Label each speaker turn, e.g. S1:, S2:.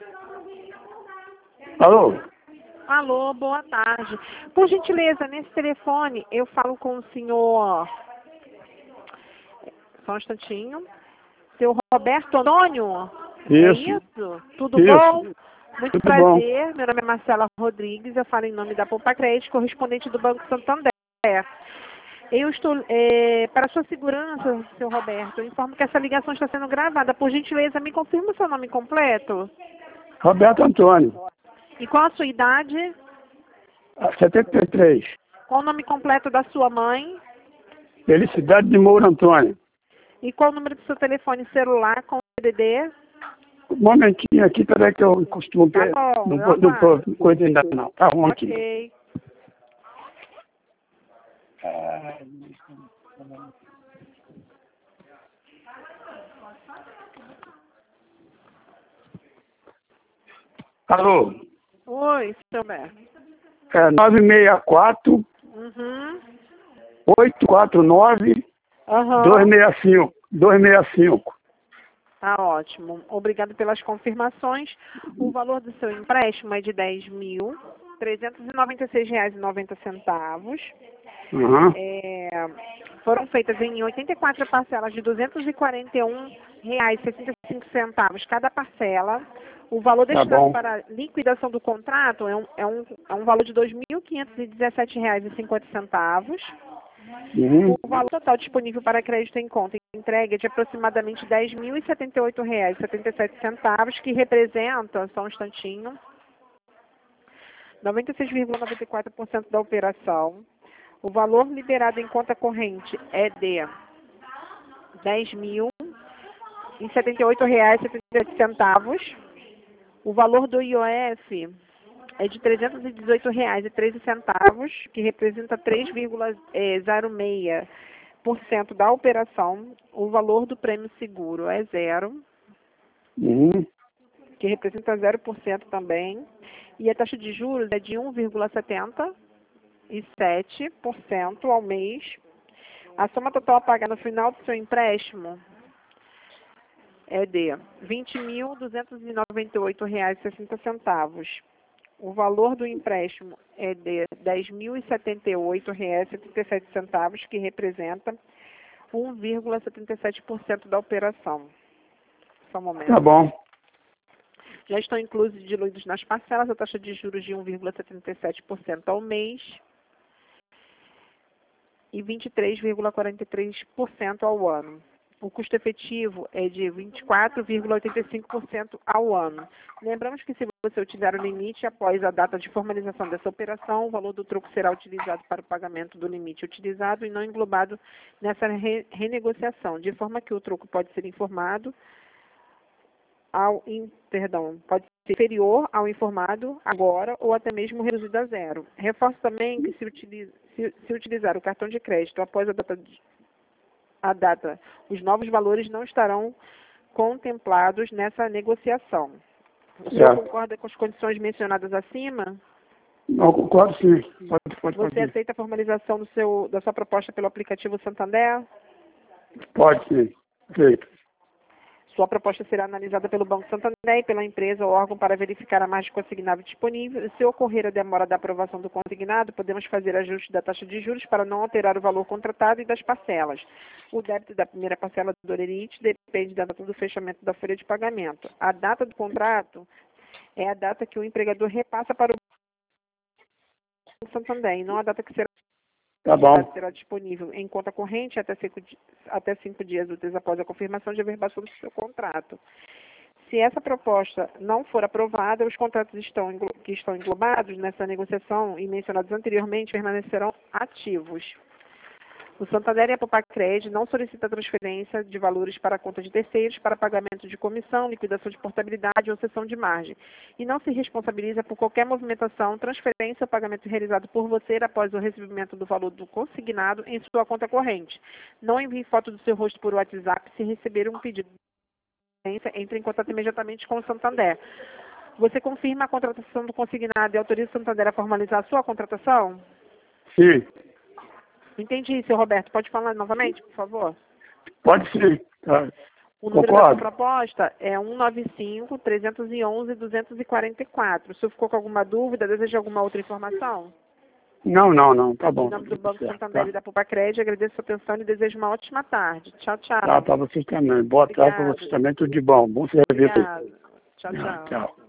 S1: Alô?
S2: Alô, boa tarde. Por gentileza, nesse telefone eu falo com o senhor... Só um instantinho. Seu Roberto Antônio?
S1: Isso.
S2: É isso? Tudo
S1: Isso.
S2: bom? Muito
S1: Tudo
S2: prazer.
S1: bom.
S2: Meu nome é Marcela Rodrigues. Eu falo em nome da Poupa Crédito, correspondente do Banco Santander. Eu estou... para sua segurança, seu Roberto, eu informo que essa ligação está sendo gravada. Por gentileza, me confirma o seu nome completo?
S1: Roberto Antônio,
S2: E qual a sua idade?
S1: 73.
S2: Qual o nome completo da sua mãe?
S1: Felicidade de Moura Antônio.
S2: E qual o número do seu telefone celular com DDD?
S1: Um momentinho aqui, peraí que eu costumo
S2: Tá
S1: ter.
S2: bom,
S1: Não,
S2: eu
S1: não,
S2: aguardo.
S1: não coisa ainda não. Tá, um momentinho.
S2: Ok.
S1: Alô?
S2: Oi, seu Roberto.
S1: 964
S2: Uhum.
S1: 849
S2: Aham.
S1: 265. 265.
S2: Tá ótimo. Obrigado pelas confirmações. O valor do seu empréstimo é de R$ 10.396,90.
S1: Uhum.
S2: Foram feitas em 84 parcelas de R$ 241,65 cada parcela. O valor
S1: Tá
S2: destinado
S1: bom.
S2: para a liquidação do contrato é um valor de R$ 2.517,50.
S1: Uhum.
S2: O valor total disponível para crédito em conta e entrega é de aproximadamente R$ 10.078,77, que representa, só um instantinho, 96,94% da operação. O valor liberado em conta corrente é de R$ 10.078,77. O valor do IOF é de R$ 318,13, que representa 3,06% da operação. O valor do prêmio seguro é zero,
S1: Uhum.
S2: que representa 0% também. E a taxa de juros é de 1,77% ao mês. A soma total a pagar no final do seu empréstimo é de R$ 20.298,60. O valor do empréstimo é de R$ 10.078,77, que representa 1,77% da operação. Só um momento.
S1: Tá bom.
S2: Já estão inclusos e diluídos nas parcelas a taxa de juros de 1,77% ao mês e 23,43% ao ano. O custo efetivo é de 24,85% ao ano. Lembramos que se você utilizar o limite após a data de formalização dessa operação, o valor do troco será utilizado para o pagamento do limite utilizado e não englobado nessa renegociação, de forma que o troco pode ser informado pode ser inferior ao informado agora ou até mesmo reduzido a zero. Reforço também que se utilizar o cartão de crédito após a data, os novos valores não estarão contemplados nessa negociação. O senhor concorda com as condições mencionadas acima?
S1: Não, concordo sim. Pode.
S2: Você aceita a formalização da sua proposta pelo aplicativo Santander?
S1: Pode sim. Feito.
S2: Sua proposta será analisada pelo Banco Santander e pela empresa ou órgão para verificar a margem consignada disponível. Se ocorrer a demora da aprovação do consignado, podemos fazer ajuste da taxa de juros para não alterar o valor contratado e das parcelas. O débito da primeira parcela do Orerite depende da data do fechamento da folha de pagamento. A data do contrato é a data que o empregador repassa para o Banco Santander e não a data que será
S1: Tá bom.
S2: será disponível em conta corrente até 5 dias úteis após a confirmação de averbação do seu contrato. Se essa proposta não for aprovada, os contratos que estão englobados nessa negociação e mencionados anteriormente permanecerão ativos. O Santander e a Poupa Crédito não solicita transferência de valores para a conta de terceiros para pagamento de comissão, liquidação de portabilidade ou cessão de margem. E não se responsabiliza por qualquer movimentação, transferência ou pagamento realizado por você após o recebimento do valor do consignado em sua conta corrente. Não envie foto do seu rosto por WhatsApp se receber um pedido de transferência, entre em contato imediatamente com o Santander. Você confirma a contratação do consignado e autoriza o Santander a formalizar a sua contratação?
S1: Sim.
S2: Entendi, seu Roberto. Pode falar novamente, por favor?
S1: Pode sim. Tá.
S2: O número da sua
S1: Concordo.
S2: proposta é 195-311-244. O senhor ficou com alguma dúvida? Deseja alguma outra informação?
S1: Não, tá
S2: Em
S1: bom.
S2: nome do
S1: tudo
S2: Banco
S1: certo,
S2: Santander
S1: tá?
S2: e da Popacred, agradeço a sua atenção e desejo uma ótima tarde. Tchau, tchau.
S1: Tá, para vocês também. Boa tarde para
S2: Obrigada.
S1: vocês também, tudo de bom. Bom serviço aí.
S2: Obrigada. Tchau, tchau.
S1: Tchau.